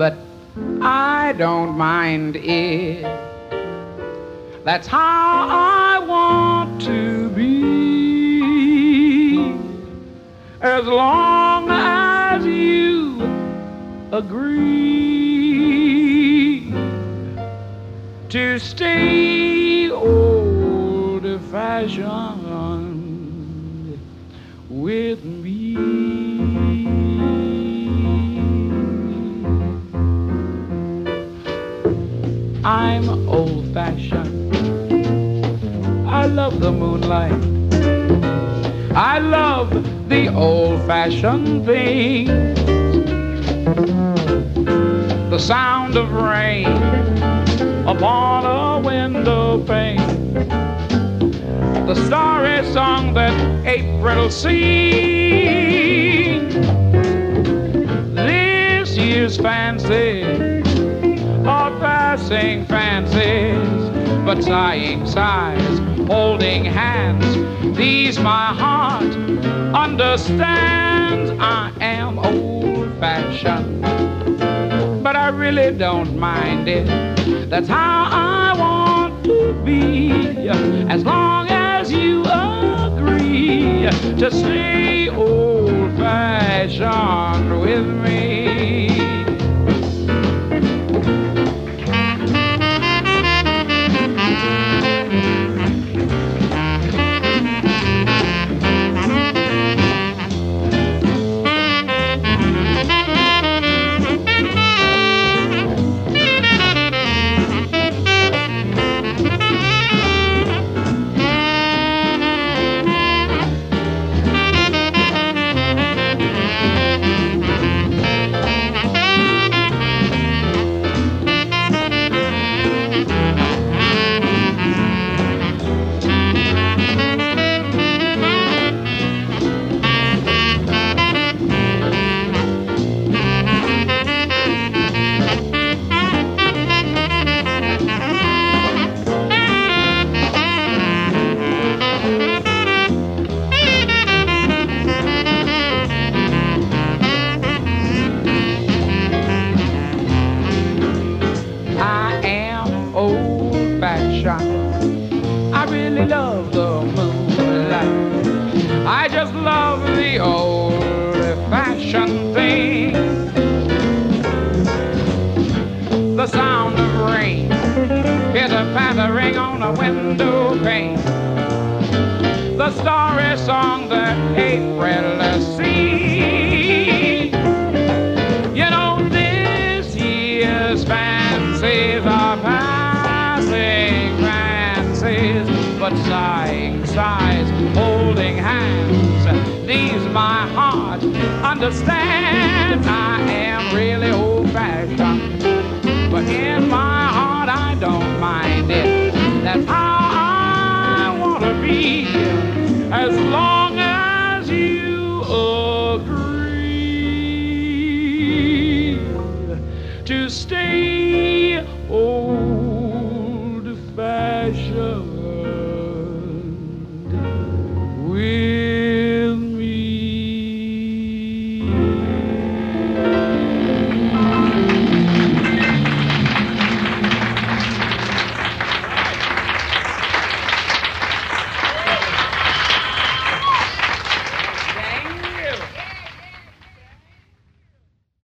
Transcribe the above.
but I don't mind it. That's how I want to be, as long as you agree to stay old-fashioned with me. I'm old-fashioned. I love the moonlight. I love the old-fashioned thing. The sound of rain upon a window pane. The starry song that April sings. This year's fancy are passing fancies, but sighing sighs, holding hands. These my heart understands. I am old-fashioned, but I really don't mind it. That's how I want to be, as long as you agree to stay old-fashioned with me. I really love the moonlight. I just love the old-fashioned thing. The sound of rain, pitter-pattering on a window pane. The starry song that April sings. You know, this year's fancies are passing fancies, but sighing sighs, holding hands. These my heart understands. I am really old-fashioned, but in my heart I don't mind it. That's how I want to be, as long as you agree to stay